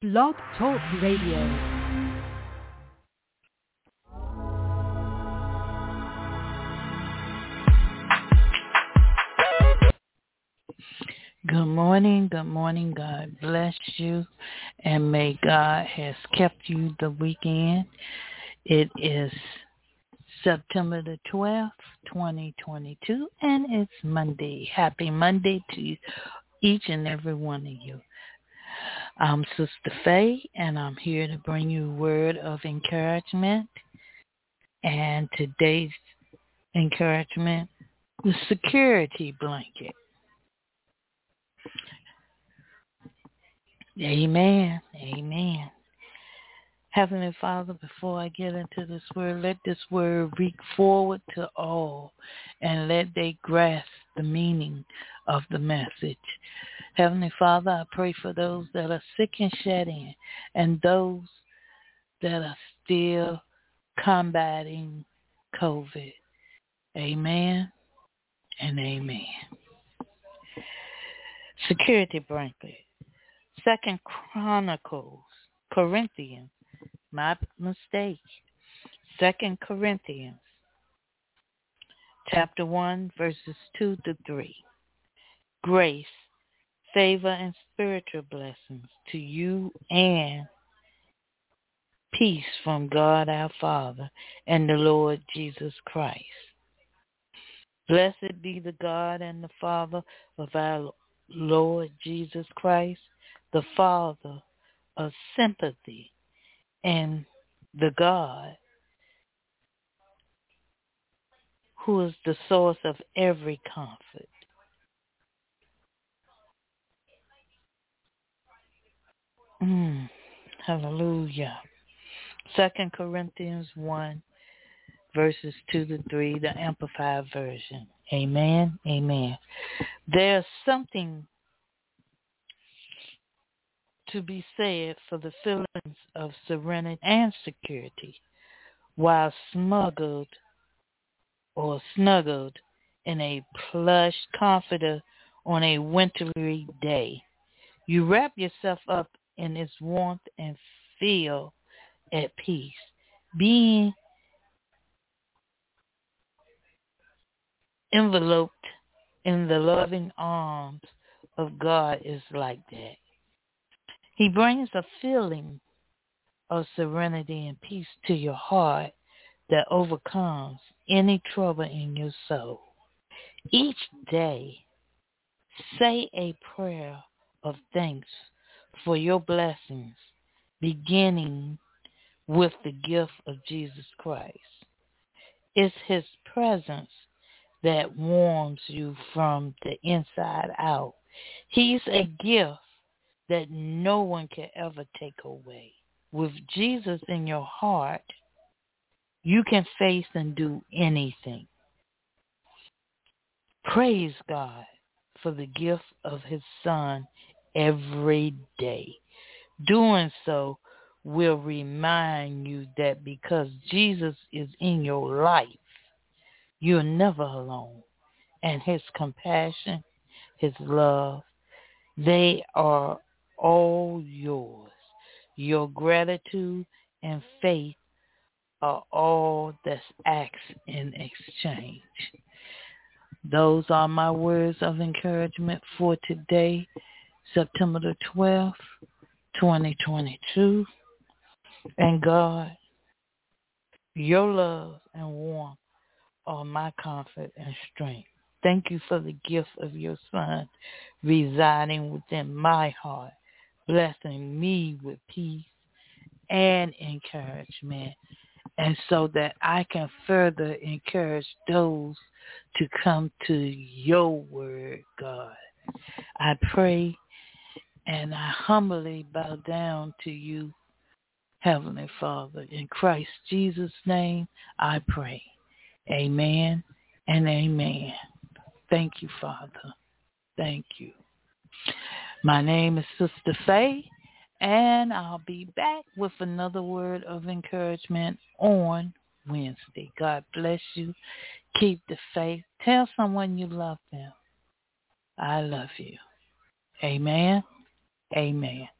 Blog Talk Radio. Good morning, God bless you, and may God has kept you the weekend. It is September the 12th, 2022, and it's Monday. Happy Monday to each and every one of you. I'm Sister Faye, and I'm here to bring you a word of encouragement, and today's encouragement, the security blanket. Amen. Amen. Heavenly Father, before I get into this word, let this word reach forward to all and let they grasp the meaning of the message. Heavenly Father, I pray for those that are sick and shut in and those that are still combating COVID. Amen and amen. Security blanket. Corinthians, my mistake. 2 Corinthians, chapter 1, verses 2 to 3. Grace, favor, and spiritual blessings to you and peace from God our Father and the Lord Jesus Christ. Blessed be the God and the Father of our Lord Jesus Christ, the Father of sympathy and the God who is the source of every comfort. Hallelujah. 2 Corinthians 1, verses 2 to 3, the Amplified Version. Amen. Amen. There's something to be said for the feelings of serenity and security while snuggled in a plush comforter on a wintry day. You wrap yourself up in its warmth and feel at peace. Being enveloped in the loving arms of God is like that. He brings a feeling of serenity and peace to your heart that overcomes any trouble in your soul. Each day, say a prayer of thanks for your blessings, beginning with the gift of Jesus Christ. It's His presence that warms you from the inside out. He's a gift that no one can ever take away. With Jesus in your heart, you can face and do anything. Praise God for the gift of His Son every day. Doing so will remind you that because Jesus is in your life, you're never alone. And His compassion, His love, they are all yours. Your gratitude and faith are all that's asked in exchange. Those are my words of encouragement for today, September the 12th, 2022. And God, your love and warmth are my comfort and strength. Thank you for the gift of your Son residing within my heart, blessing me with peace and encouragement, and so that I can further encourage those to come to your word, God. I pray and I humbly bow down to you, Heavenly Father. In Christ Jesus' name, I pray. Amen and amen. Thank you, Father. Thank you. My name is Sister Faye, and I'll be back with another word of encouragement on Wednesday. God bless you. Keep the faith. Tell someone you love them. I love you. Amen. Amen.